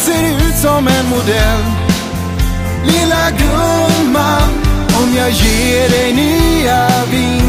ser ut som en modell. Lilla gumman, om jag ger dig nya vingar.